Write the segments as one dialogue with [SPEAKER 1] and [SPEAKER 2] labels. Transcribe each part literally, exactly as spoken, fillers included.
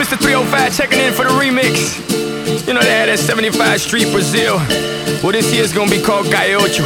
[SPEAKER 1] Mister three oh five checking in for the remix. You know they had that seventy-five Street Brazil. Well, this year's gonna be called Calle Ocho.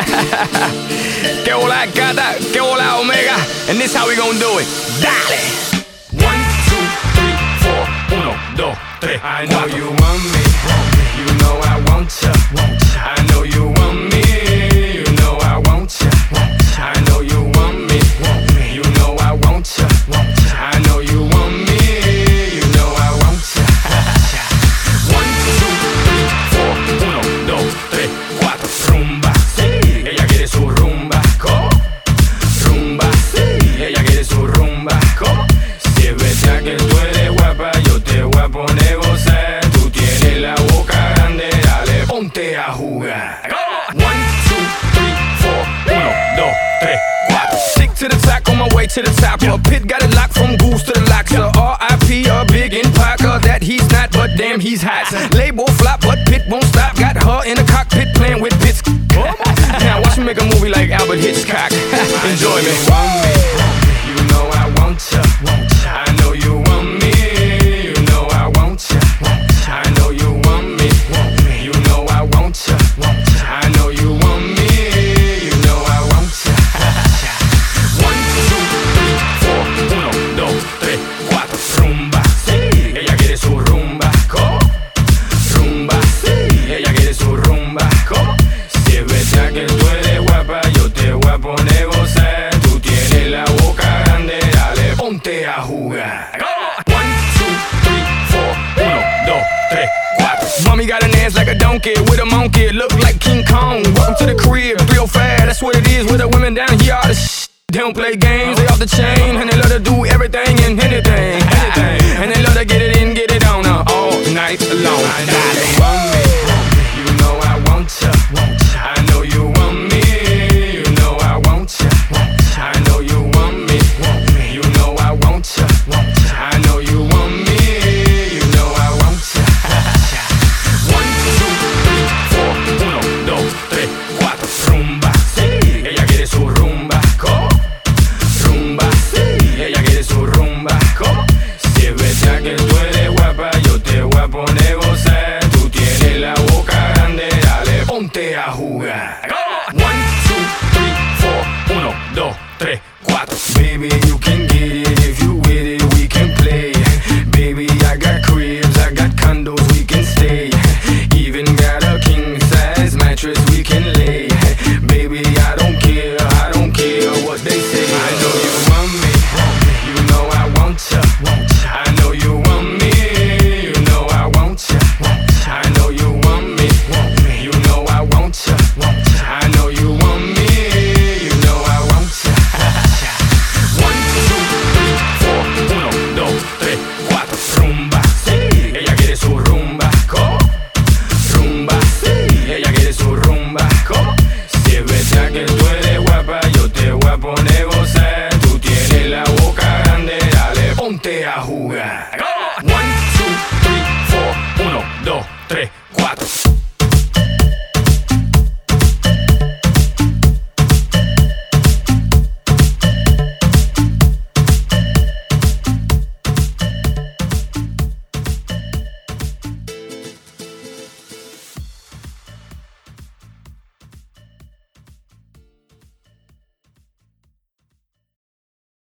[SPEAKER 1] Que hola gata, que hola omega. And this how we gonna do it. Dale! One, two, three, four. Uno, dos, tres. I know you want me. You know I want ya. I know you want me. You know I want ya. I know you want me. You know I want ya. I know you want me. You know I want ya. One, two, three, four. Uno, dos, tres, cuatro. Rumba, sí. Ella quiere su rumba. ¿Cómo? Rumba, sí. Ella quiere su rumba. ¿Cómo? Si es verdad que tú eres guapa, yo te voy a poner a gozar. Tú tienes la boca grande, dale, ponte a jugar. One, two, three, four. Uno, dos, tres, cuatro. Stick to the top, on my way to the top. A pit got it locked from goose to the locks. So R I P a big in Parker that he's not, but damn he's hot. Label flop, but Pit won't stop. Got her in the cockpit playing with bits. Now watch me make a movie like Albert Hitchcock. Enjoy me. You know I want ya. I know you want me. You know I want ya. I know you want me. You know I want ya. I know you want me. You know I want ya. One, two, three, four. Uno, dos, tres, cuatro. Rumba, sí. Ella quiere su rumba. ¿Cómo? Rumba, sí. Ella quiere su rumba. ¿Cómo? Si es verdad que tú eres guapa, yo te voy a poner a gozar. Tú tienes la boca grande, dale, ponte a jugar. One, two, three, four. Uno, dos, tres, cuatro. Mommy got an ass like a donkey with a monkey. Look like King Kong. Welcome to the crib, three oh five. That's what it is with the women down here. All the sh- They don't play games, they off the chain. And they love to do everything and anything, anything. And they love to get it in, get it on uh, all night long. Dale. You know I want ya. I know you want me. You know I want ya. I know you want me. You know I want ya. I know you want me. You know I want ya. One, two, three, four. Uno, dos, tres, cuatro. Rumba, sí. Ella quiere su rumba. ¿Cómo? Rumba, sí. Ella quiere su rumba. ¿Cómo? Si es verdad que tú eres guapa, yo te voy a poner a gozar. Tú tienes la boca grande, dale, ponte a jugar. One, two, three, four. Uno, dos, tres, cuatro. Baby, you can get it if you with it, we can play. Baby, I got cribs, I got condos, we can stay. Even got a king size mattress we can lay. Baby, I don't care, I don't care what they say. I know you want me, you know I want ya. I know you want me, you know I want ya. I know you want me, you know I want ya. I know you want me, you know I want ya. One, two, three, four. Uno, dos, tres, cuatro. Rumba, sí. Ella quiere su rumba. ¿Cómo? Rumba, sí. Ella quiere su rumba. ¿Cómo? Si es verdad que tú eres guapa, yo te voy a poner a gozar. Tú tienes la boca grande, dale, ponte a jugar.